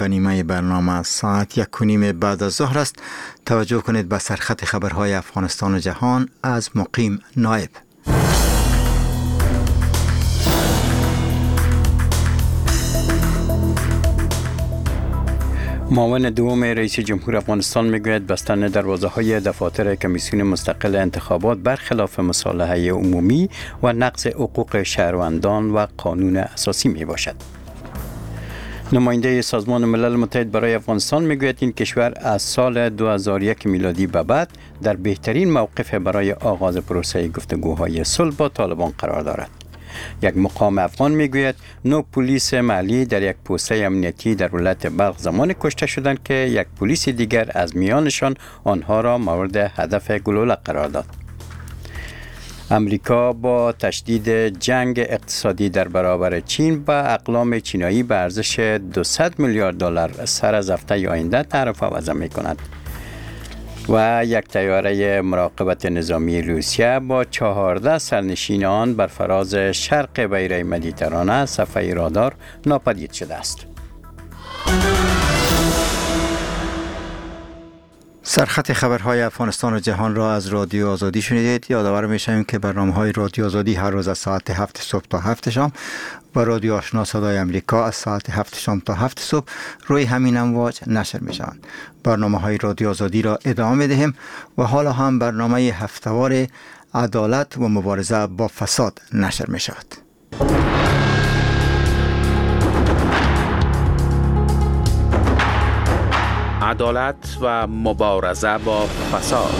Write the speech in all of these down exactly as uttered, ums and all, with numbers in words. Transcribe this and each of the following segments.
نیمه برنامه ساعت یک و نیم بعد از ظهر است. توجه کنید به سرخط خبرهای افغانستان و جهان از مقیم نایب. معاون دوم رئیس جمهور افغانستان میگوید بستن دروازه‌های دفاتر کمیسیون مستقل انتخابات برخلاف مصالحه عمومی و نقض حقوق شهروندان و قانون اساسی می باشد. نماینده سازمان ملل متحد برای افغانستان میگوید این کشور از سال دو هزار و یک میلادی به بعد در بهترین موقف برای آغاز پروسه گفتگوهای صلح با طالبان قرار دارد. یک مقام افغان میگوید نه پلیس محلی در یک پوسته امنیتی در ولایت بلخ زمان کشته شدند که یک پلیس دیگر از میانشان آنها را مورد هدف گلوله قرار داد. امریکا با تشدید جنگ اقتصادی در برابر چین با اقلام چینایی به ارزش دویست میلیارد دلار سر از هفته آینده تعرفه وضع می‌کند. و یک طیاره مراقبت نظامی روسیه با چهارده سرنشین آن بر فراز شرق بحیره مدیترانه صفحه رادار ناپدید شده است. سرخط خبرهای افغانستان و جهان را از رادیو آزادی شنیدید. یادآور می‌شویم که برنامه‌های رادیو آزادی هر روز از ساعت هفت صبح تا هفت شام و رادیو آشنا صدای امریکا از ساعت هفت شام تا هفت صبح روی همین امواج نشر می‌شوند. برنامه‌های رادیو آزادی را ادامه می‌دهیم و حالا هم برنامه هفته‌وار عدالت و مبارزه با فساد نشر می‌شود. عدالت و مبارزه با فساد.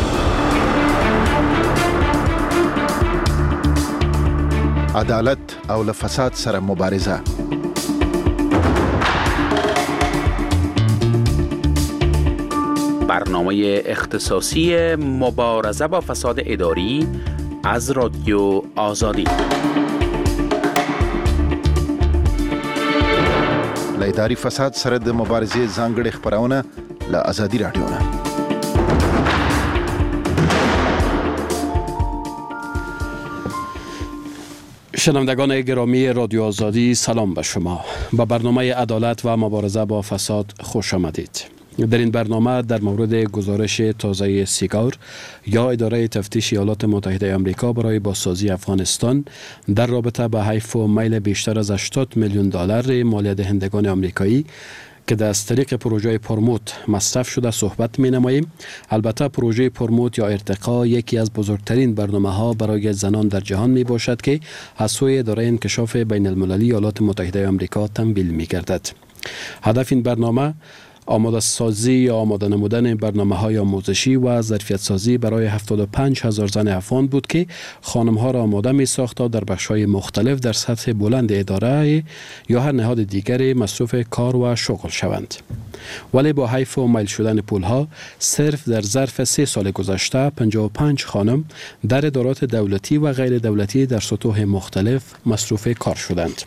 عدالت او له فساد سره مبارزه. برنامه اختصاصی مبارزه با فساد اداری از رادیو آزادی. له اداري فساد سره د مبارزې ځانګړې خبرونه له آزادي رادیو نه. شنوندگان گرامی رادیو آزادی، سلام به شما. با برنامه عدالت و مبارزه با فساد خوش آمدید. در این برنامه در مورد گزارش تازه سیگار یا اداره تفتیش ایالات متحده آمریکا برای بازسازی افغانستان در رابطه با حیف و میل بیشتر از هشتاد میلیون دلار مالیه دهندگان آمریکایی که از طریق پروژه پرموت مصرف شده صحبت می نماییم. البته پروژه پرموت یا ارتقا یکی از بزرگترین برنامه ها برای زنان در جهان می باشد که از سوی اداره انکشاف بین المللی ایالات متحده آمریکا تمویل می گردد. هدف این برنامه آماده سازی یا آماده نمودن برنامه های آموزشی و ظرفیت سازی برای هفتاد و پنج هزار زن افغان بود که خانم ها را آماده می ساخت تا در بخش های مختلف در سطح بلند اداره یا هر نهاد دیگر مصروف کار و شغل شوند. ولی با حیف و میل شدن پول ها صرف در ظرف سه سال گذشته پنجاه و پنج خانم در ادارات دولتی و غیر دولتی در سطوح مختلف مصروف کار شدند.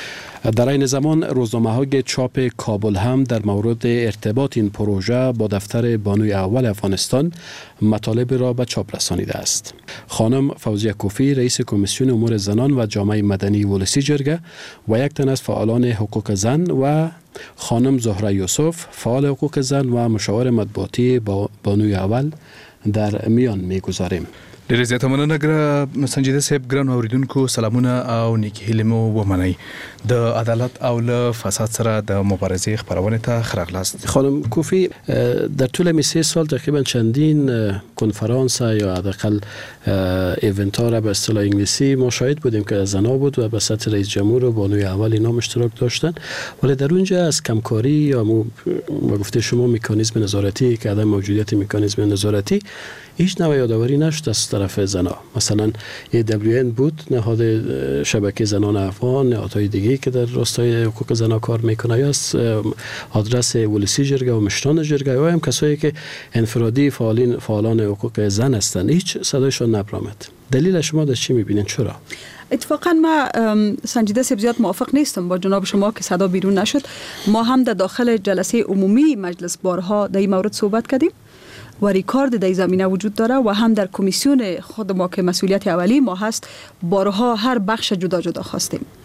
در این زمان روزنامه های چاپ کابل هم در مورد ارتباط این پروژه با دفتر بانوی اول افغانستان مطالب را به چاپ رسانیده است. خانم فوزیه کوفی رئیس کمیسیون امور زنان و جامعه مدنی ولسی جرگه و یک تن از فعالان حقوق زن و خانم زهره یوسف فعال حقوق زن و مشاور مطبوعاتی بانوی اول در میان میگذاریم. ډېر زیاته مننه ګره سنجیده صاحب. ګران اوریدونکو سلامونه او نیکی هیلې مو ومنئ. د عدالت او له فساد سره د مبارزې خپرونې ته ښه راغلاست. خانم کوفی، در طول می سه سال تقریبا چندین کنفرانس یا حداقل ایونت ها را به اصطلاح انگلیسی ما شاهد بودیم که زنا بود و به سطح رئیس جمهور و بانوی اول اینا اشتراک داشتن، ولی در اونجا از کمکاری یا ما گفته شما مکانیزم نظارتی که عدم موجودیت مکانیزم نظارتی هیچ نوع یادآوری نشد از طرف زنا. مثلا ای دبلیو ان بود، نهاد شبکه زنان افغان، نهادهای دیگه که در راستای حقوق زنا کار میکنه، یا از آدرس ولسی جرگه و مشران جرگه و هم کسایی که انفرادی فعالین فعالان حقوق زن هستند، هیچ صدایشان نبرآمد. دلیل شما در چی میبینین؟ چرا؟ اتفاقا ما سنجیده صاحب زیاد موافق نیستم با جناب شما که صدا بیرون نشد. ما هم در داخل جلسه عمومی مجلس بارها در این مورد صحبت کردیم و ریکارد در زمینه وجود داره و هم در کمیسیون خود ما که مسئولیت اولی ما هست بارها هر بخش جدا جدا خواستیم.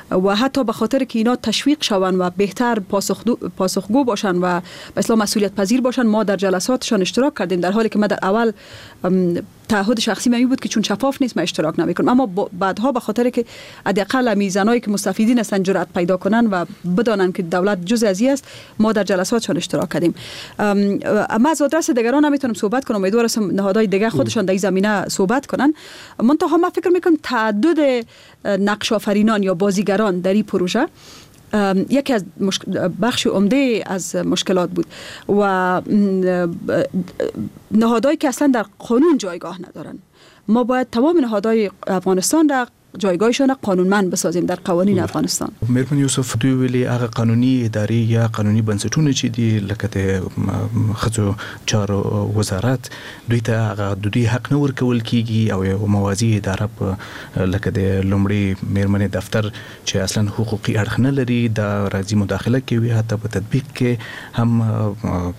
و حتی به خاطر که اینا تشویق شوند و بهتر پاسخگو باشند و به اصطلاح مسئولیت پذیر باشند، ما در جلساتشان اشتراک کردیم، در حالی که ما در اول تعهد شخصی من بود که چون شفاف نیست ما اشتراک نمیکنم، اما بعدها به خاطر که حداقل میزانایی که مستفیدین هستن جرأت پیدا کنن و بدانن که دولت جزء از است، ما در جلساتشان اشتراک کردیم. اما از آدرس دیگران نمیتونم صحبت کنم، امیدوارم نهادهای دیگه خودشان در این زمینه صحبت کنن. منتها من فکر میکنم تعدد نقش آفرینان یا بازیگران در این پروژه یکی از بخش عمده از مشکلات بود و نهادهایی که اصلا در قانون جایگاه ندارن. ما باید تمام نهادهای افغانستان را جایگاهشان قانونمند بسازیم در قوانین افغانستان. میرمن یوسف دوی ویلي هغه قانوني اداري یا قانوني بنسټونه چې دي لکه د خځو چارو وزارت دوی ته هغه د دوی حق نه ورکول کیږي او یو موازی اداره په لکه د لومړي میرمن دفتر چې اصلا حقوقي اړخ نه لري د راځي مداخله کوي، حتی په تطبیق کې هم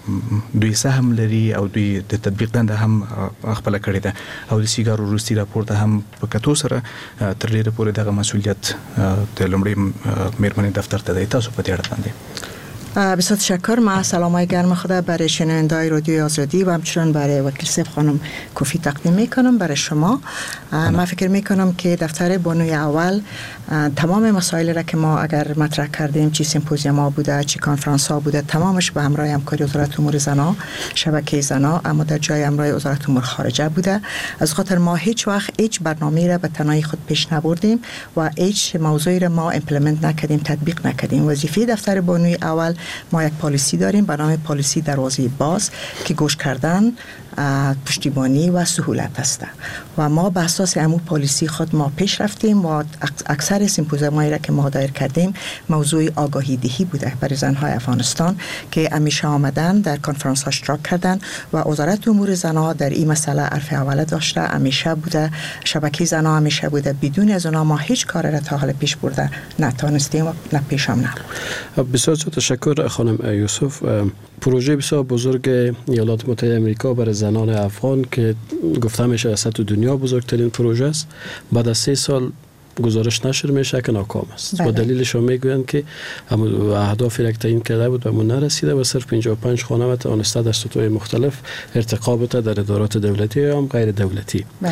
دوی سهم لري او دوی د تطبیق دنده هم خپل کړی ده او د سیګارو روسي راپور ته هم په کتو سره تر ډیره پورې دغه مسؤلیت د لومړي میرمن دفتر ته دی. تاسو په دې اړه باندې بسیار تشکر. ما سلامای گرم خدا برای شنونده‌های رادیوی آزادی و همچنین برای وکیل صاحب خانم کوفی تقدیم میکنم برای شما. من فکر میکنم که دفتر بانوی اول تمام مسائل را که ما اگر مطرح کردیم، چی سمپوزیوم ها بوده، چی کنفرانس ها بوده، تمامش به همراه همکاری وزارت امور زنان، شبکه زنان، اما در جای همراه وزارت امور خارجه بوده. از خاطر ما هیچ وقت هیچ برنامه را به تنهایی خود پیش نبردیم و هیچ موضوعی را ما امپلمنت نکردیم، تطبیق نکردیم. وظیفه دفتر بانوی اول ما یک پالیسی داریم به نام پالیسی دروازه باز که گوش کردن، پشتیبانی و سهولت است و ما به اساس همون پالیسی خود ما پیش رفتیم و اکثر سمپوزیومایی را که ما دایر کردیم موضوع آگاهی دهی بوده برای زنهای افغانستان که همیشه آمدن در کنفرانس ها اشتراک کردن و وزارت امور زنها در این مسئله حرف اول داشته، همیشه بوده، شبکه زنها همیشه بوده. بدون از اونها ما هیچ کاری را تا حال پیش برده نتونستیم و نه پیش هم نبرد. بسیار تشکر خانم یوسف. پروژه بسیار بزرگ ایالات متحده آمریکا برای زنان افغان که گفته میشه در سطح دنیا بزرگترین پروژه است، بعد از سه سال گزارش نشر میشه که ناکام است. و دلیلش هم میگویند که اهدافی را که تعیین کرده بود به اون نرسیده و صرف پنجاه و پنج خانه و توانسته در سطوح مختلف ارتقا بده در ادارات دولتی یا هم غیر دولتی. بله.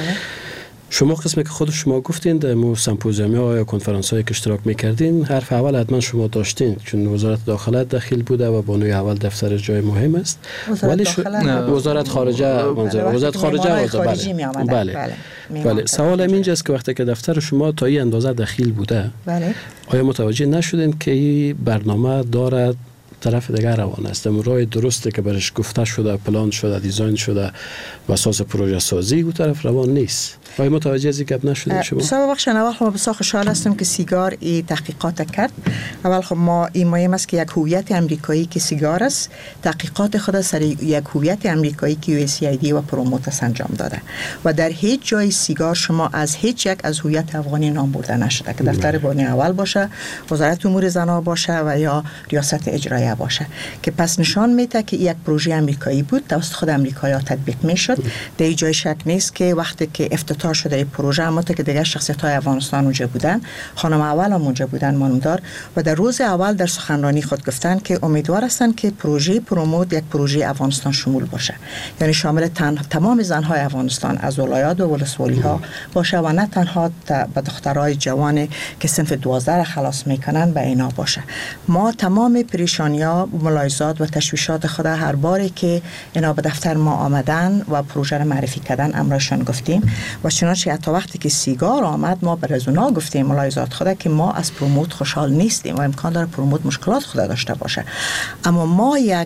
شما قسمی که خود شما گفتین در مو سمپوزیوم‌ها یا کنفرانس‌هایی که اشتراک می‌کردین، حرف اول حتما شما داشتین چون وزارت داخله داخل بوده و بانوی اول دفتر جای مهم است. ولی ش... وزارت خارجه منظور وزارت خارجه خارجی می بله بله, بله. بله. سوال اینجاست که وقتی که دفتر شما تا این اندازه داخل بوده، بله، آیا متوجه نشدین که این برنامه دارد طرف دیگر روان است؟ راه درسته که برش گفته شده، پلان شده، دیزاین شده و اساس پروژه سازی او طرف روان نیست. آیا متوجه از این گپ نشدید شما؟ بسیار بخشن. اول خب بسیار خوشحال هستم که سیگار این تحقیقات کرد. اول خب ما این مهم است که یک هویت امریکایی که سیگار است تحقیقات خود سر یک هویت امریکایی که یو اس ای دی و پروموت انجام داده و در هیچ جای سیگار شما از هیچ یک از هویت افغانی نام برده نشده که دفتر بانوی اول باشه، وزارت امور زنان باشه و یا ریاست اجراییه باشه، که پس نشان میده که یک پروژه امریکایی بود توسط خود امریکایی‌ها تطبیق میشد. در این جای شک نیست که وقتی که افتتاح شده این پروژه، اما تا که دیگه شخصیت‌های افغانستان اونجا بودن، خانم اول هم اونجا بودن ماندار و در روز اول در سخنرانی خود گفتن که امیدوار هستند که پروژه پروموت یک پروژه افغانستان شمول باشه، یعنی شامل تن... تمام زن‌های افغانستان از ولایات و ولسوالی‌ها باشه و نه تنها به دخترای جوان که صنف دوازده را خلاص میکنن به اینا باشه. ما تمام پریشانی‌ها، ملاحظات و تشویشات خود هر باری که اینا به دفتر ما آمدن و پروژه را معرفی کردن امرشان گفتیم و چنانچه تا وقتی که سیگار آمد ما به رزونا گفتیم ملاحظات خود که ما از پروموت خوشحال نیستیم و امکان داره پروموت مشکلات خود داشته باشه، اما ما یک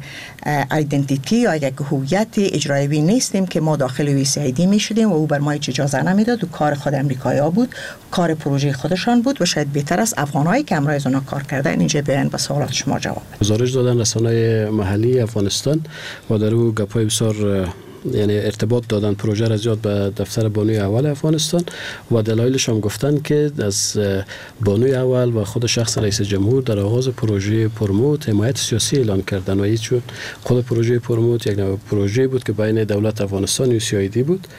ایدنتیتی یا یک هویت اجرایی نیستیم که ما داخل یو اس ای دی می شدیم و او بر ما هیچ اجازه نمیداد و کار خود امریکایی‌ها بود، کار پروژه خودشان بود و شاید بهتر است افغانایی که امروز اونا کار کردن اینجا بیان به سوالات شما جواب بدن. گزارش دادن رسانه‌های محلی افغانستان و در او گپ‌های بسیار یعنی ارتباط دادن پروژه را زیاد به دفتر بانوی اول افغانستان و دلایلش هم گفتن که از بانوی اول و خود شخص رئیس جمهور در آغاز پروژه پروموت حمایت سیاسی اعلان کردن و هیچون خود پروژه پروموت یک نوع پروژه بود که بین دولت افغانستان و سی آی دی بود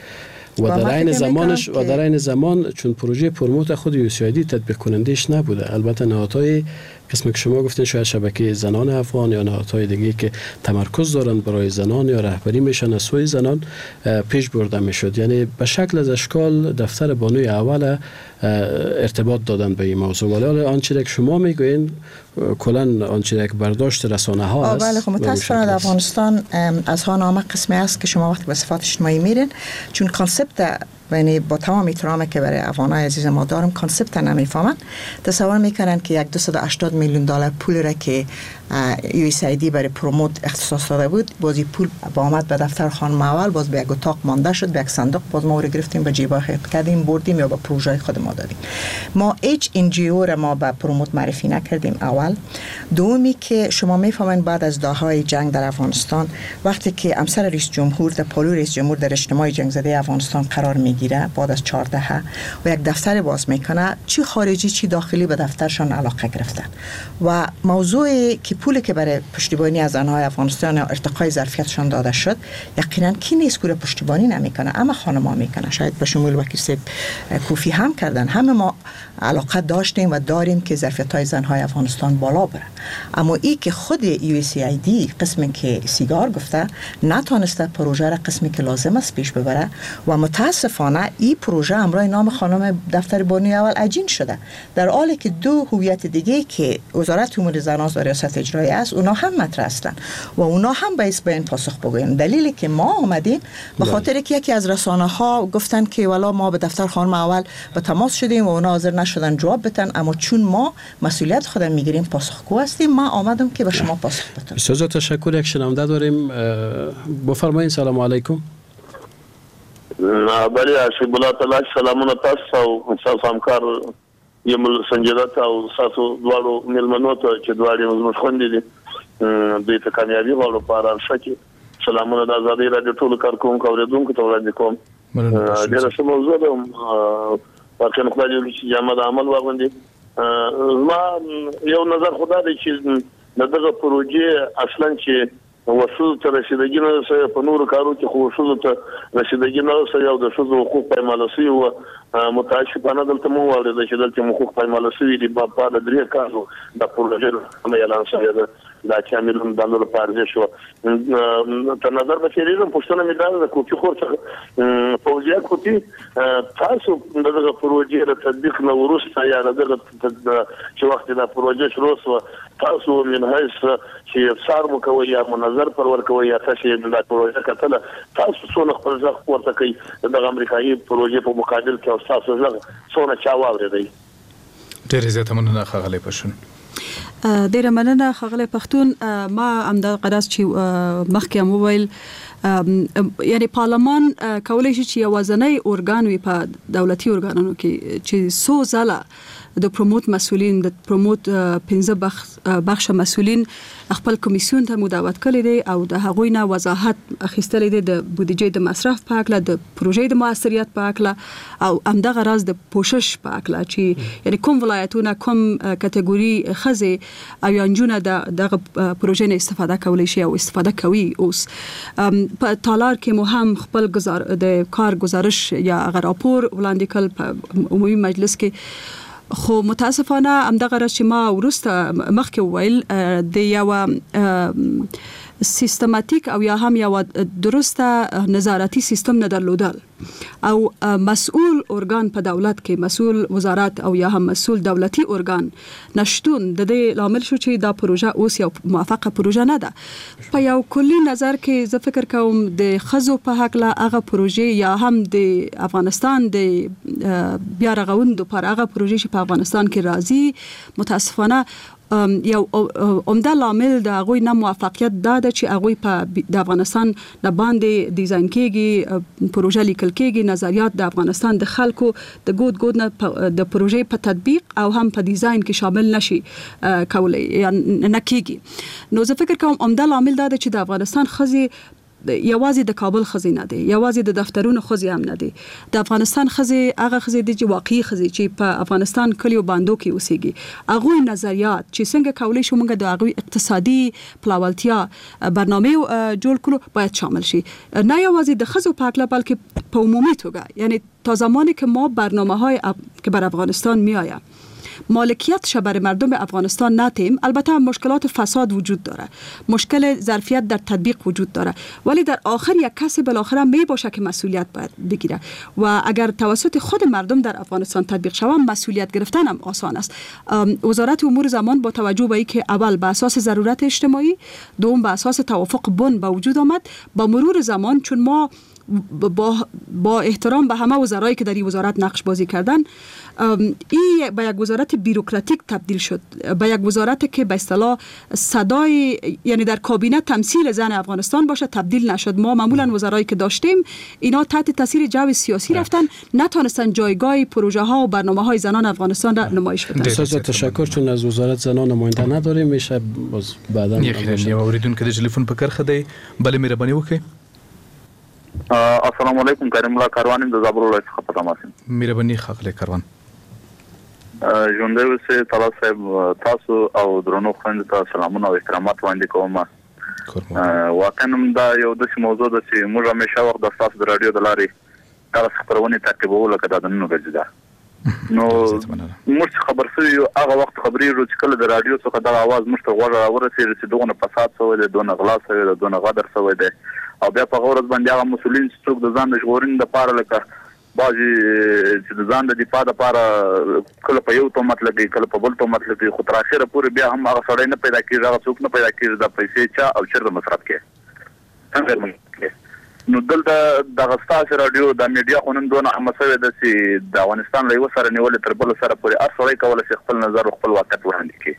و در عین زمانش و در عین زمان چون پروژه پروموت خود یو سی آی دی تطبیق کنندش نبوده، البته نهادهای قسمی که شما گفتین شاید شبکه زنان افغان یا نهادهای دیگه که تمرکز دارن برای زنان یا رهبری میشن از سوی زنان پیش برده میشد. یعنی به شکل از اشکال دفتر بانوی اول ارتباط دادن به این موضوع. ولی آنچه که شما میگوین کلا آنچه که برداشت رسانه ها است. بله، خب متاسفانه در افغانستان از ها نامه قسمی است که شما وقتی به صفات اجتماعی میرین، چون کانسپت یعنی با تمام احترامی که برای افغانای عزیز ما دارم کانسپت نمیفهمن، تصور میکنن که یک دویست و هشتاد میلیون دلار پول را که یو اس ای دی برای پروموت اختصاص داده بود، بازی پول با آمد به دفتر خانم اول، باز به یک اتاق مانده شد، به یک صندوق، باز ما رو گرفتیم به جیبا خیط کردیم بردیم یا به پروژه خود ما دادیم. ما هیچ ان جی او را ما به پروموت معرفی نکردیم. اول دومی که شما میفهمین بعد از دههای جنگ در افغانستان وقتی که امسر رئیس جمهور در پالو رئیس جمهور در اجتماع جنگ زده افغانستان قرار میگیره بعد از چهارده و یک دفتر باز میکنه، چی خارجی چی داخلی به دفترشان علاقه گرفتن و موضوعی که پولی که برای پشتیبانی از زنهای افغانستان یا ارتقای ظرفیتشان داده شد یقینا کی نیست که پشتیبانی نمیکنه، اما خانم‌ها میکنه. شاید به شمول وکیل صاحب کوفی هم کردن، همه ما علاقه داشتیم و داریم که ظرفیت‌های زنهای افغانستان بالا بره، اما ای که خود یو اس ای دی قسمی که سیگار گفته نتونسته پروژه را قسمی که لازم است پیش ببره و متاسفانه این پروژه امرای نام خانم دفتر بانوی اول عجین شده، در حالی که دو هویت دیگه که وزارت امور زنان و ریاست اجرایی است اونا هم مطرح هستن و اونا هم باید به این پاسخ بگوین. دلیلی که ما آمدیم به خاطر که یکی از رسانه ها گفتن که والا ما به دفتر خانم اول به تماس شدیم و اونا حاضر نشدن جواب بدن، اما چون ما مسئولیت خودم میگیریم پاسخگو هستیم، ما آمدم که به شما پاسخ بدم. بسیار تشکر. یک شنونده داریم، بفرمایید. سلام علیکم. بله اشرف الله تعالی سلامونه تاسو او تاسو همکار یم سنجدت او تاسو دوالو ملمنو ته چې دوالي موږ خوندې دي د ته کامیابی غواړو په اړه شکه سلامونه د آزادۍ رادیو ټول کارکونکو اوریدونکو ته وړاندې کوم. ډیره ښه موضوع ده په خپل خپل چې جامه د عمل واغوندي. ما یو نظر خدا دی چې دغه پروژې اصلا چې وصول ته رسیدګي نه سره په نورو کارو کې خو وصول ته رسیدګي نه سره یو د شذو حقوق پایمال شوی او متاسفانه دلته مو ورته چې دلته حقوق پایمال شوی دي په پاره درې کارو د پروژې هم اعلان شوی دی دا چې امیر دانو لپاره شو ته نظر به چیرې پښتنه مې دا کوټي خورڅه فوزیا کوټي تاسو دغه پروژې د تطبیق نو ورسته یا دغه چې وخت دا پروژې شروع شو تاسو من هیڅ چې سار مو کوي یا منظر پرور کوي یا تاسو د پروژې کتل تاسو څونه خپل ځخ ورته کوي د امریکایي پروژې په مقابل کې تاسو ځخ څونه چا واورېدای. ډېر زیات مننه ښاغلی پښتون. ډیره مننه ښاغلی پښتون. ما همدا قرض چې مخکې هم وویل یعنی پارلمان کولای شي چې یوازینی ارګان وي په دولتي ارګانونو کې چې څو ځله د پروموت مسؤلین د پروموت پنځه بخش مسؤلین خپل کمیسیون ته مداوت کړی دی او د هغوی نه وضاحت اخیستل دي د بودیجې د مصرف په اړه، د پروژې د موثریت په اړه او همدغه راز د پوشش په اړه چې یعنی کوم ولایتونه کوم کټګوري خزه او انجونه د پروژې نه استفاده کولی شي او استفاده کوي. اوس په تالار کې مو هم خپل گزار د کار گزارش یا غیر راپور وړاندې کړ په عمومي مجلس کې، خو متاسفانه همدغه راز چې ما ورسته مخکې وویل د یو سیستماتیک او یا هم یو درسته نظارتي سیستم نه درلودل او مسؤل ارګان په دولت کې مسؤل وزارت او یا هم مسؤل دولتي ارګان نشټون د دې لامل شو چې دا پروژه اوس یو موافقه پروژه نه ده. په یو کلی نظر کې زه فکر کوم د خزو په حق لا هغه پروژه یا هم د افغانستان د بیا رغوندو پر هغه پروژه چې په افغانستان کې راځي متاسفانه یو عمده لامل د هغوی نه موافقت دا ده چې هغوی په د افغانستان نه باندې ډیزاین کېږي، پروژه لیکل کېږي، نظریات د افغانستان د خلکو د ګود ګود نه د پروژې په تطبیق او هم په ډیزاین کې شامل نشي کولای یا نه کېږي. نو زه فکر کوم عمده لامل دا ده چې د افغانستان خزي یوازې د کابل خزینه دی، یوازې د دفترونو خزي هم نه دی. د افغانستان خزي هغه خزي دي چې واقعي خزي چې په افغانستان کلیو باندو کې اوسېږي. هغه نظریات چې څنګه کولای شو موږ د هغه اقتصادي پلاولتیا برنامه جوړ کړو باید شامل شي. نه یوازې د خزو په اړه بلکې په عمومی توګه، یعنی تا زمانی که ما برنامه‌های اب... که بر افغانستان میآید مالکیت شبر مردم افغانستان نتیم، البته مشکلات فساد وجود داره، مشکل ظرفیت در تطبیق وجود داره، ولی در آخر یک کسی بالاخره می باشه که مسئولیت باید بگیره و اگر توسط خود مردم در افغانستان تطبیق شود مسئولیت گرفتن هم آسان است. وزارت امور زمان با توجه به اینکه اول به اساس ضرورت اجتماعی، دوم به اساس توافق بن به وجود آمد، با مرور زمان چون ما با, با احترام به همه وزرایی که در این وزارت نقش بازی کردن، این به یک وزارت بیروکراتیک تبدیل شد، به یک وزارت که به اصطلاح صدای یعنی در کابینه تمثیل زن افغانستان باشه تبدیل نشد. ما معمولا وزرایی که داشتیم اینا تحت تاثیر جو سیاسی رفتن، نتونستن جایگاه پروژه ها و برنامه های زنان افغانستان را نمایش بدن. استاد تشکر. چون از وزارت زنان نماینده نداریم میشه باز بعدا یقینا اوریدون که د ټلیفون په کرخه دی. بله مهرباني وکړئ. السلام علیکم. کریم الله کاروان د زابل ولایت څخه پته ماسم. مهرباني خاغلی کاروان. ژوندی اوسئ. طلا صاحب تاسو او درنو خویندو ته سلامونه او احترامات وړاندې کوم. واقعا دا یو داسې موضوع ده چې موږ همیشه وخت د تاسو د رادیو د لارې دغه خبرونه تعقیبو لکه دا د نن ورځې ده. نو موږ خبر شوي یو هغه وخت خبرېږو چې کله د رادیو څخه دغه اواز موږ ته غوږ راورسېږي چې دغونه فساد شوی دی، دونه غلا شوی دی، دونه غدر شوی دی، او بیا په هغه ورځ باندې هغه مسؤلین چې څوک د ځان د ژغورنې دپاره لکه بعضې چې د ځان د دفاع دپاره کله په یو تهمت لګوي کله په بل تهمت لګوي، خو تر اخره پورې بیا هم هغه سړی نه پیدا کېږي، هغه څوک نه پیدا کېږي دا پیسې چا او چېرته مصرف کړي څنګه کوي. نو دلته دغه ستاسې راډیو د میډیا خو نن دونه عامه شوې ده چې د افغانستان له یوه سره نیولې تر بله سره پورې هر سړی کولی شي خپل نظر او خپل واقعیت وړاندې کړي.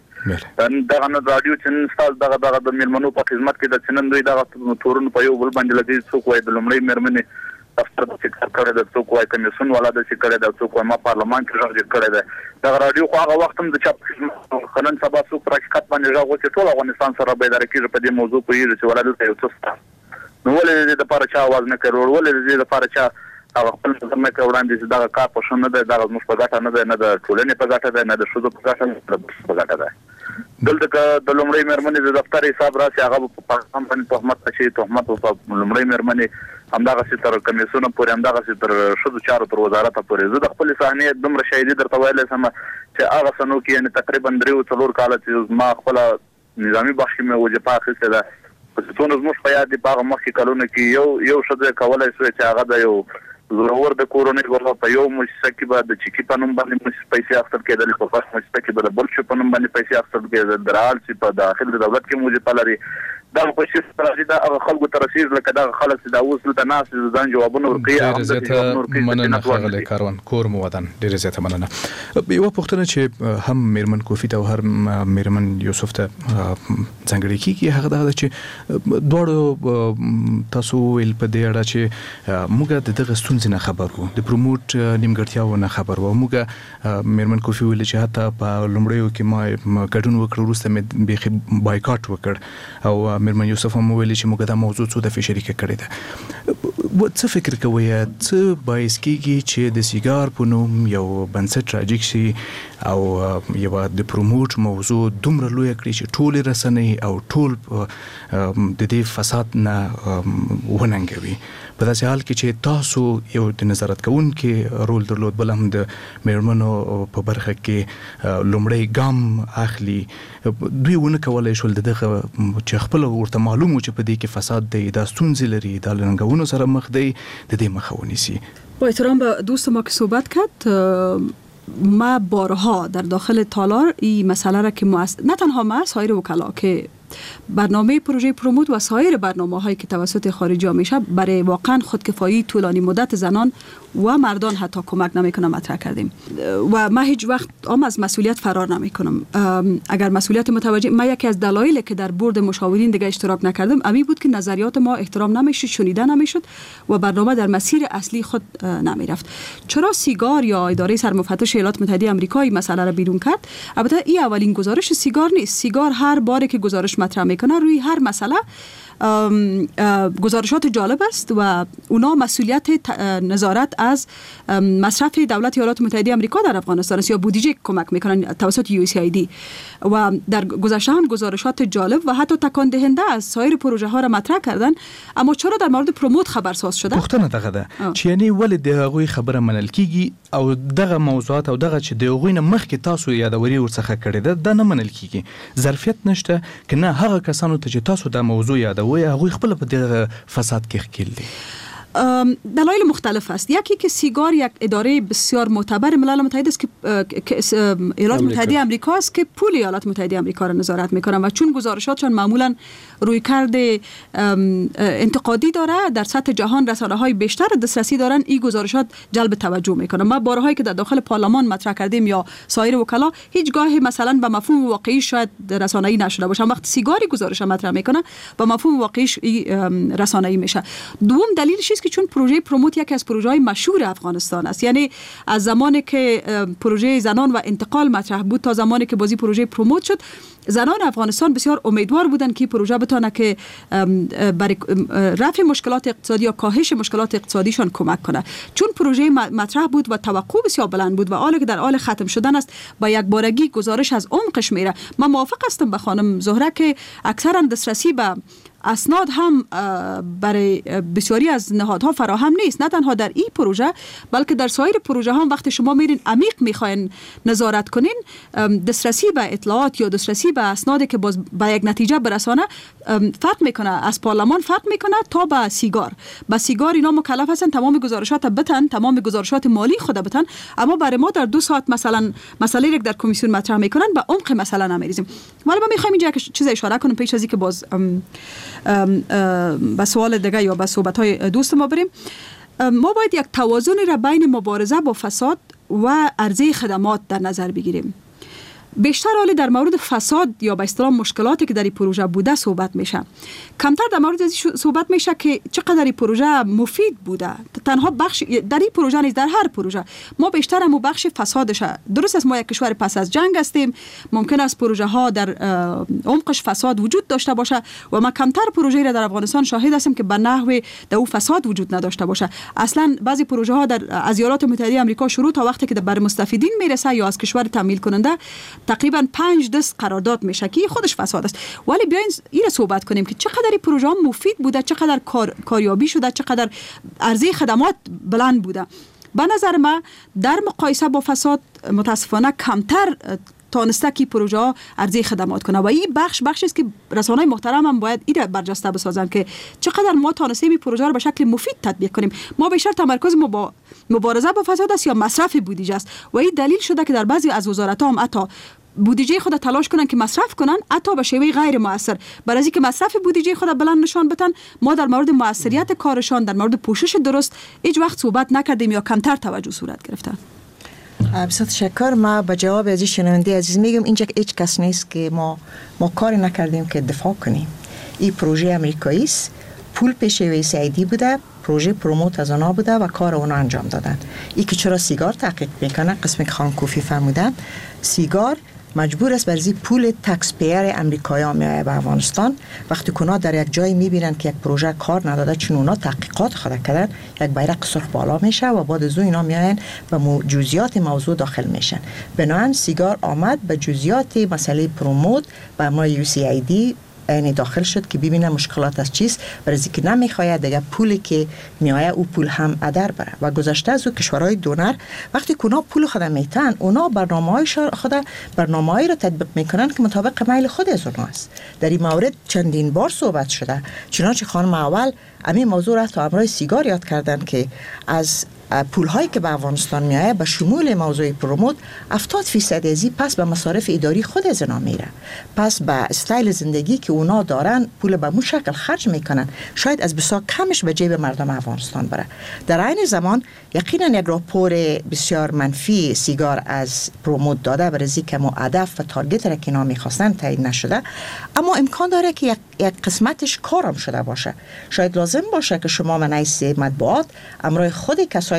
دغه نه راډیو چې نن ستاسو دغه دغه د میلمنو په خدمت کې ده چې نن دوی دغه تورونه په یو بل باندې لګوي، څوک وایي د لومړۍ مېرمنې دفتر داسې کار کړی ده، څوک وایي کمیسیون والا داسې کړی ده، څوک وایي ما پارلمان کې غږ کړی ده. دغه راډیو خو هغه وخت هم د چا په خدمت نن سبا څوک په حقیقت باندې غږ وکړي ټول افغانستان سره بیداره کېږي په دې موضوع پوهېږي چې ولا دلته یو څه شته. نو ولې د دې دپاره چا اواز نه کوي، ولې د دې دپاره چا هغه خپل نظر نه کوي وړاندې چې دغه کار په ښه نه دی، دغه زموږ په ګټه نه دی، نه د ټولنې په ګټه دی، نه د ښځو په ګټه نه د په ګټه دی. دلته که د لومړۍ مېرمنې د دفتر حساب راشي هغه به په پاکستان باندې تهمت اچوي، تهمت به په لومړۍ مېرمنې همدغسې تر کمیسیونه پورې، همدغسې تر ښځو چارو تر وزارته پورې. زه د خپلې صحنې دومره شاهدي درته ویلی شم چې هغه سنو کې یعنې تقریبا درې څلور کاله چې ما خپله نظامي بخش کې مې وظیفه اخیستې ده، چې څونه زموږ په یاد دي په هغه مخکې کلونو کې یو یو ښځه کولی شوی چې هغه د یو زورور د کورنۍ غوښه په یو مؤسسه کې به د چیکي په نوم باندې پیسې اخیستل کېدلې، په فرض مؤسسه کې به د بل شي په نوم باندې پیسې اخیستل کېدل، د رعال چې په داخل د دولت کې وظیفه لري دا پیسې راځي دا هغه خلکو ته رسېږي لکه دغه خلک چې دا اوس دلته ناست دي ځان جوابونه ورکوي. ډېره زیاته مننه ښاغلی کاروان. کور مو ودان. ډېره زیاته مننه. یوه پوښتنه چې هم مېرمن کوفي ته او هر مېرمن یوسف ته ځانګړې کېږي هغه دا ده چې دواړو تاسو وویل په دې اړه چې موږ د دغه ستونزې نه خبر وو، د پروموټ نیمګړتیاوو نه خبر وو. موږ مېرمن کوفي ویل چې حتی په لومړیو کې ما ګډون وکړ، وروسته مې بیخي بایکاټ وکړ، او مېرمن یوسف هم ویلي چې موږ دا موضوع څو دفعې شریکه کړې ده. څه فکر کوئ څه باعث کېږي چې د سیګار په نوم یو بنسټ راجګ شي او یوه د پروموټ موضوع دومره لویه کړي چې ټولې رسنۍ او ټول د دې فساد نه وننګوي، په داسې حال کې چې تاسو یو د نظارت کوونکي رول درلود، بل هم د مېرمنو په برخه کې لومړی ګام اخلي، دوی ونه کولی شول دغه چې خپله ورته معلوم و چې په دې کې فساد دی، دا ستونزې لري، دا له ننګونو سره مخ دی، د دې مخه ونیسي. با احترام به دوست ما که صحبت کرد، ما بارها در داخل تالار این مسئله را که مؤس... نه تنها ما، سایر وکلا که برنامه پروژه پروموت و سایر برنامه هایی که توسط خارجی ها میشه برای واقعا خودکفایی طولانی مدت زنان و مردان حتی کمک نمیکنه مطرح کردیم و ما هیچ وقت هم از مسئولیت فرار نمیکنم. اگر مسئولیت متوجه، ما یکی از دلایلی که در بورد مشاورین دیگه اشتراک نکردم امی بود که نظریات ما احترام نمیشد، شنیده نمیشد و برنامه در مسیر اصلی خود نمیرفت. چرا سیگار یا اداره سرمفتش ایالات متحده آمریکا این مسئله را بیرون کرد؟ البته این اولین گزارش سیگار نیست. سیگار هر باری که گزارش مطرح میکنه روی هر مسئله گزارشات جالب است و اونا مسئولیت نظارت از مصرف دولت ایالات متحده آمریکا در افغانستان است یا بودجه کمک میکنن توسط یو اس ای آی دی و در گذشته هم گزارشات جالب و حتی تکان دهنده از سایر پروژه ها را مطرح کردن، اما چرا در مورد پروموت خبرساز شده؟ پوښتنه دغه ده چې یعنی ولې د هغوی خبره منل کیږي او دغه موضوعات او دغه چې د هغوی نه مخکې تاسو یادوري ورڅخه کړی ده دا نه منل کیږي. ظرفیت نشته که نه هغه کسانو ته چې تاسو دا موضوع یادوي هغوی خپل په دغه فساد کې ښکیل دي؟ دلایل مختلف است. یکی که سیگار یک اداره بسیار معتبر ملل متحد است که ایالات متحده آمریکا است که پول ایالات متحده آمریکا را نظارت میکنه و چون گزارشاتشان معمولا رویکرد انتقادی داره در سطح جهان رسانه‌های بیشتر دسترسی دارن، این گزارشات جلب توجه میکنه. ما بارهایی که در داخل پارلمان مطرح کردیم یا سایر وکلا هیچگاه مثلا به مفهوم واقعی شاید رسانه‌ای نشده باشه، وقتی سیگاری گزارش مطرح میکنه به مفهوم واقعیش رسانه‌ای میشه. دوم دلیلش که چون پروژه پروموت یکی از پروژه‌های مشهور افغانستان است، یعنی از زمانی که پروژه زنان و انتقال مطرح بود تا زمانی که بازی پروژه پروموت شد، زنان افغانستان بسیار امیدوار بودند که پروژه بتونه که برای رفع مشکلات اقتصادی یا کاهش مشکلات اقتصادیشان کمک کنه. چون پروژه مطرح بود و توقع بسیار بلند بود و حالا که در حال ختم شدن است با یک بارگی گزارش از عمقش میره. من موافق هستم با خانم زهره که اکثرا دسترسی به اسناد هم برای بسیاری از نهادها فراهم نیست، نه تنها در این پروژه بلکه در سایر پروژه هم وقتی شما میرین عمیق میخواین نظارت کنین، دسترسی به اطلاعات یا دسترسی به اسنادی که باز به یک نتیجه برسانه فرق میکنه. از پارلمان فرق میکنه تا به سیگار. به سیگار اینا مکلف هستن تمام گزارشات بتن، تمام گزارشات مالی خود بتن، اما برای ما در دو ساعت مثلا مسئله یک در کمیسیون مطرح میکنن به عمق مسئله نمیریزیم. ولی ما میخوایم اینجا چیز اشاره کنم پیش از اینکه باز ام ام ام به سوال دیگه یا به صحبت‌های دوست ما بریم. ما باید یک توازن را بین مبارزه با فساد و عرضه خدمات در نظر بگیریم. بیشتر حالی در مورد فساد یا به اصطلاح مشکلاتی که در این پروژه بوده صحبت میشه، کمتر در مورد از صحبت میشه که چقدر این پروژه مفید بوده. تنها بخش در این پروژه نیست، در هر پروژه ما بیشتر همو بخش فسادش. درست است ما یک کشور پس از جنگ هستیم، ممکن است پروژه ها در عمقش فساد وجود داشته باشه و ما کمتر پروژه را در افغانستان شاهد هستیم که به نحو در او فساد وجود نداشته باشه. اصلا بعضی پروژه ها در از ایالات متحده آمریکا شروع تا وقتی که بر مستفیدین میرسه یا از کشور تامین کننده تقریبا پنج دست قرارداد میشه که خودش فساد است. ولی بیاین این صحبت کنیم که چقدر این پروژه ها مفید بوده، چقدر کار، کاریابی شده، چقدر عرضه خدمات بلند بوده. به نظر من در مقایسه با فساد متاسفانه کمتر تانسته که پروژه ها عرضه خدمات کنه و این بخش بخشی است که رسانه‌های محترم هم باید این برجسته بسازن که چقدر ما تانستیم این پروژه رو به شکل مفید تطبیق کنیم. ما بیشتر تمرکز ما با مبارزه با فساد است یا مصرف بودجه است و این دلیل شده که در بعضی از وزارت‌ها هم حتی بودجه خود تلاش کنن که مصرف کنن حتی به شیوه غیر مؤثر، برای اینکه مصرف بودجه خود بلند نشان بدن. ما در مورد موثریت کارشان، در مورد پوشش درست هیچ وقت صحبت نکردیم یا کمتر توجه صورت گرفته. بسیار تشکر. ما به جواب از شنونده عزیز میگم اینجا هیچ کس نیست که ما ما کاری نکردیم که دفاع کنیم. این پروژه امریکایی است، پول پیش یو اس ای آی دی بوده، پروژه پروموت از اونا بوده و کار اونا انجام دادن. این که چرا سیگار تحقیق میکنه، قسمی که خان کوفی فرمودن، سیگار مجبور است برزی پول تکس پیر امریکایی میایه به افغانستان. وقتی که اونا در یک جایی میبینن که یک پروژه کار نداده چون اونا تحقیقات خود کردن، یک بیرق سرخ بالا میشه و بعد از اون اینا میاین به جزئیات موضوع داخل میشن. بنابراین سیگار آمد به جزئیات مسئله پروموت و ما یو سی ای دی یعنی داخل شد که ببینه مشکلات از چیست، برای اینکه نمیخواد دیگه پولی که میآید او پول هم ادر بره. و گذشته از او کشورهای دونر وقتی که اونا پول خود میتن، اونا برنامه‌های خود برنامه‌ای رو تطبیق میکنن که مطابق میل خود از اونها است. در این مورد چندین بار صحبت شده، چنانچه خانم اول همین موضوع را تا امروز سیگار یاد کردن که از پول هایی که به افغانستان میآید به شمول موضوع پروموت هفتاد فیصد ازی پس به مصارف اداری خود از اونا میره، پس به استایل زندگی که اونا دارن پول به مو شکل خرج میکنن، شاید از بسیار کمش به جیب مردم افغانستان بره. در عین زمان یقینا یک راپور بسیار منفی سیگار از پروموت داده، برای اینکه مو هدف و تارگت را که اینا میخواستن تعیین نشده، اما امکان داره که یک, یک قسمتش کارم شده باشه. شاید لازم باشه که شما منیس مطبوعات امروز خود کسایی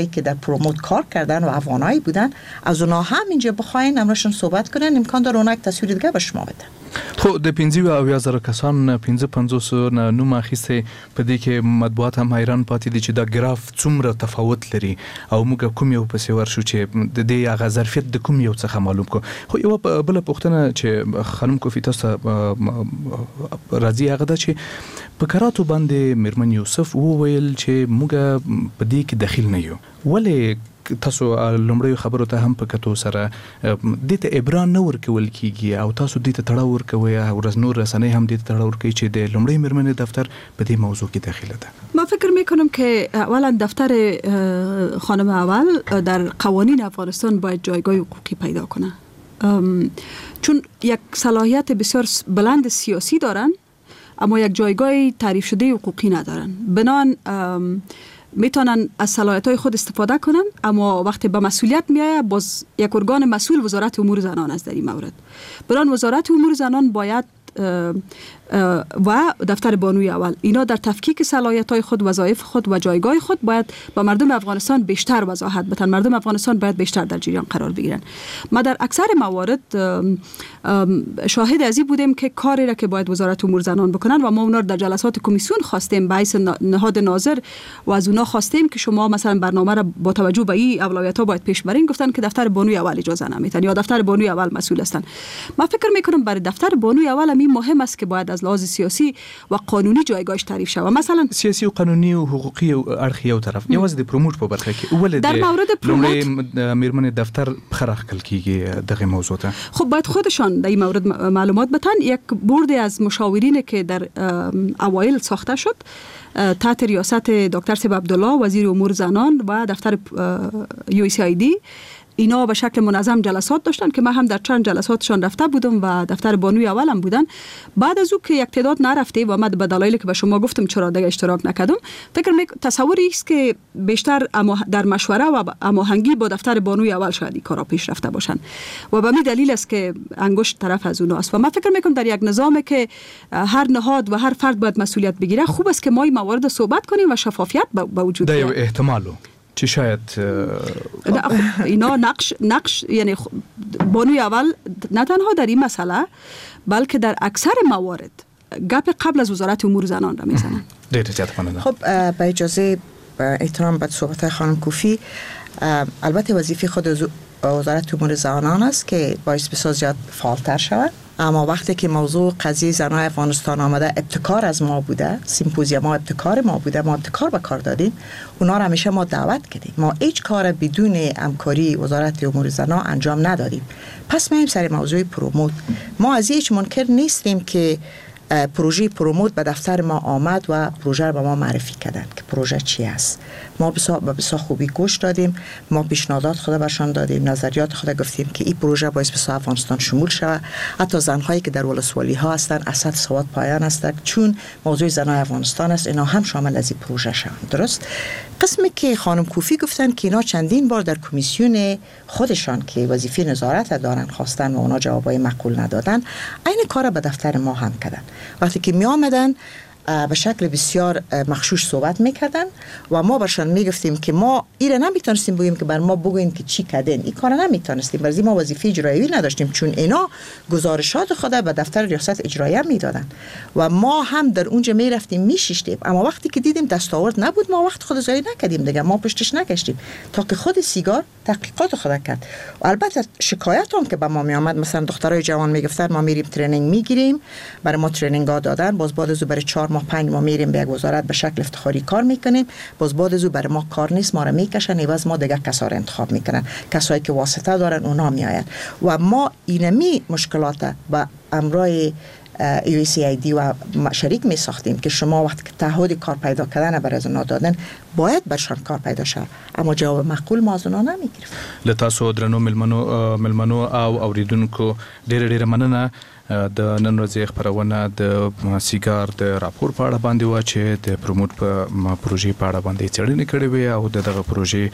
کسایی که در پروموت کار کردن و افغانایی بودن از اونها هم اینجا بخواین امرشون صحبت کنن، امکان داره اونها یک تصویر دیگه به شما بدن. خو د پنځه و اویا زره کسان پنځه پنځوس نه نوم اخیسته په دې کې مطبوعات هم حیران پاتې دي چې دا ګراف څومره تفاوت لري او موږ کوم یو پسې ورشو چې د دې هغه ظرفیت د کوم یو څخه معلوم کو. خو یو بل پوښتنه چې خانم کوفی تاسو راځي هغه ده چې په کراتو باندې میرمن یوسف وویل چې موږ په دې کې دخیل نه یو. ولې تاسو لومړی خبرو ته هم په کتو سره د ته ابران نه ورکول کیږي او تاسو د ته تړاو ورکوي او رسنور رسنۍ هم د ته تړاو ورکوي چې د لومړی میرمن دفتر په دې موضوع کې داخله ده؟ ما فکر میکنم که اولا دفتر خانم اول در قوانین افغانستان باید جایگاه حقوقی پیدا کنه، چون یک صلاحیت بسیار بلند سیاسی دارن اما یک جایگاه تعریف شده حقوقی ندارن. بنان میتونن از صلاحیت‌های خود استفاده کنن اما وقتی به مسئولیت میایه باز یک ارگان مسئول وزارت امور زنان است در این مورد. بران وزارت امور زنان باید و دفتر بانوی اول اینا در تفکیک صلاحیت‌های خود، وظایف خود و جایگاه خود باید با مردم افغانستان بیشتر وضاحت بدن. مردم افغانستان باید بیشتر در جریان قرار بگیرن. ما در اکثر موارد شاهد از این بودیم که کاری را که باید وزارت امور زنان بکنن و ما اونا در جلسات کمیسیون خواستیم به حیث نهاد ناظر و از اونا خواستیم که شما مثلا برنامه را با توجه به این اولویت‌ها باید پیش برین، گفتن که دفتر بانوی اول اجازه نمیدن یا دفتر بانوی اول مسئول هستن. ما فکر میکنم برای دفتر بانوی اول این مهم است که باید از لحاظ سیاسی و قانونی جایگاهش تعریف شود. مثلا سیاسی و قانونی و حقوقی و ارخی او طرف یوازې د پروموت په برخه کې ولې در مورد پروموت میرمن دفتر خرخ کل کیږي دغه موضوع ته؟ خب باید خودشان در این مورد معلومات بدن. یک بورد از مشاورین که در اوایل ساخته شد تحت ریاست دکتر سیب عبدالله وزیر امور زنان و دفتر یو سی آی دی، اینا به شکل منظم جلسات داشتن که من هم در چند جلساتشان رفته بودم و دفتر بانوی اولم بودن. بعد از او که یک تعداد نرفته و من به دلایلی که به شما گفتم چرا دیگه اشتراک نکردم، فکر می تصوری است که بیشتر در مشوره و هماهنگی با دفتر بانوی اول شاید این کارا پیش رفته باشن و به همین دلیل است که انگشت طرف از اونها است. و من فکر میکنم در یک نظامی که هر نهاد و هر فرد باید مسئولیت بگیره، خوب است که ما این موارد صحبت کنیم و شفافیت به وجود بیاید. ده احتمالو چی شاید اینا نقش نقش یعنی بانوی اول نه تنها در این مسئله بلکه در اکثر موارد گپ قبل از وزارت امور زنان را میزنن. خب با اجازه احترام به صحبت خانم کوفی، البته وظیفه خود وزارت امور زنان است که باعث بسیار زیاد فعالتر شود، اما وقتی که موضوع قضیه زنان افغانستان آمده ابتکار از ما بوده، سیمپوزیوم ما ابتکار ما بوده، ما ابتکار به کار دادیم، اونا را همیشه ما دعوت کردیم. ما هیچ کار بدون همکاری وزارت امور زنان انجام ندادیم. پس میایم سر موضوع پروموت. ما از هیچ منکر نیستیم که پروژه پروموت به دفتر ما آمد و پروژه را به ما معرفی کردن که پروژه چی است. ما بسیار بسیار خوبی گوش دادیم، ما پیشنهادات خود برشان دادیم، نظریات خود گفتیم که این پروژه باعث بسیار افغانستان شمول شود. حتی زنهایی که در ولسوالی ها هستند اسد سواد پایان هستند، چون موضوع زنان افغانستان است، اینا هم شامل از این پروژه شوند. درست؟ قسمی که خانم کوفی گفتن که اینا چندین بار در کمیسیون خودشان که وظیفه نظارت دارن خواستن و اونا جوابای معقول ندادن، این کار به دفتر ما هم کردن. وقتی که می آمدن به شکل بسیار مخشوش صحبت میکردن و ما برشان میگفتیم که ما ایره نمیتونستیم بگیم که بر ما بگوین که چی کردین، این کار نمیتونستیم، برای ما وظیفه اجرایی نداشتیم، چون اینا گزارشات خود به دفتر ریاست اجرایی میدادن و ما هم در اونجا میرفتیم میشیشتیم. اما وقتی که دیدیم دستاورد نبود، ما وقت خود ضایع نکردیم دیگه، ما پشتش نکشتیم تا که خود سیگار تحقیقات خود کرد. و البته شکایت هم که به ما می آمد، مثلا دخترای جوان میگفتن ما میریم ترنینگ میگیریم، برای ما ترنینگ ها دادن، باز بعد از برای چهار ماه پنج ماه میریم به یک وزارت به شکل افتخاری کار میکنیم، باز بعد از برای ما کار نیست، ما را میکشن، عوض ما دیگه کسا را انتخاب میکنن، کسایی که واسطه دارن اونا میآیند و ما اینمی مشکلات با امرای یو سی آی دی و شریک می ساختیم که شما وقتی که تعهد کار پیدا کردن برای از اونا دادن باید برشان کار پیدا شد، اما جواب معقول ما از اونا نمیگیریم. لتاسو درنو ملمنو ملمنو او اوریدونکو ډېر ډېر مننه. د نن ورځې خبرونه د سیګار د راپور په اړه باندې و چې د پروموت په پروژې په اړه باندې څېړنې کړې وې او دغه پروژې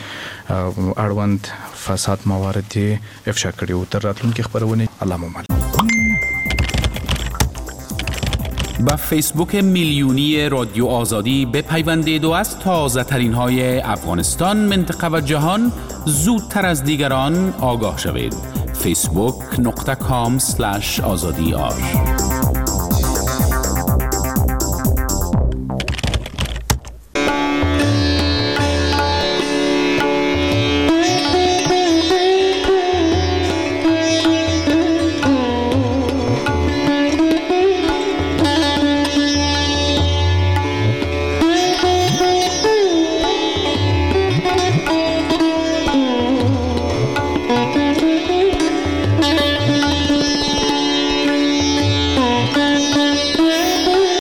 اړوند فساد موارد یې افشا کړي وو. تر راتلونکي خبرونه الله مو به فیسبوک میلیونی رادیو آزادی بپیوندید و از تازه ترین های افغانستان، منطقه و جهان زودتر از دیگران آگاه شوید. فیسبوک نقطه کام سلش آزادی آر